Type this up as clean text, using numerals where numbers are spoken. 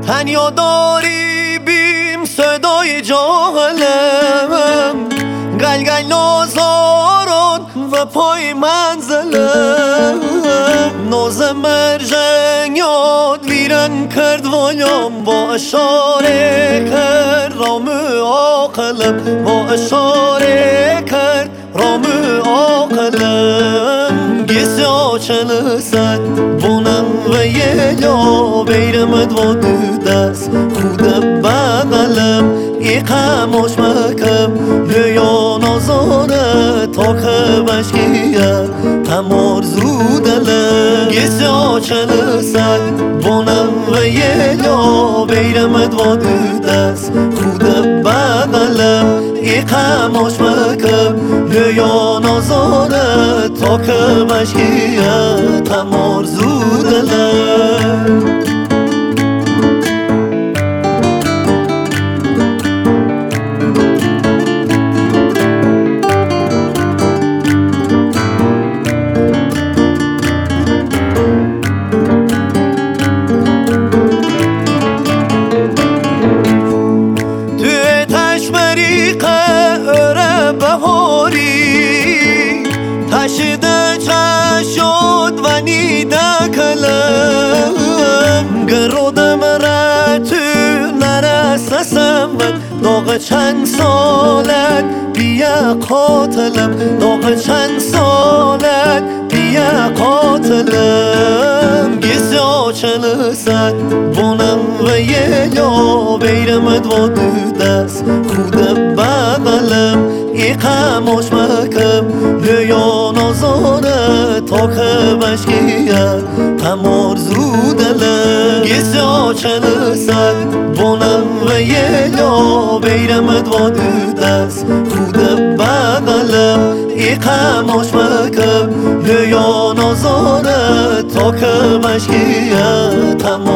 تنیا داری بیم صدای جاهلم، گل نازاران و پای منزلم. ناز مرجنگ یاد ویرن کرد وایم، با اشاره کرد رام عاقلم، با اشاره کرد رام عاقلم. گیسی آچل سد بونم و یه لا بیرمد و دو دست خودم بغلم. ای خماش مکم لیا نازاره تا که بشکیه هم آرزو دلم. گیسی آچل سد بونم و یه لا بیرمد و دو دست خودم بغلم. ای خماش مکم لیا نازاره تا که بشکیه هم آرزو دلم. تشده چشد و نیده کلم، گرودم را تو نرسسم داغ چند سالت بیا قاتلم، داغ چند سالت بیا قاتلم. گیسی آچل سد بونم و یه لا بیرمد و دو دست خودم بغلم. ای خماش مکم لیا نازاره تا که بشکیه هم آرزو دلم. گیسی آچل سد بونم و یه لا بیرمد و دو دست خودم بغلم. ای خماش مکم لیا نازاره تا که بشکیه هم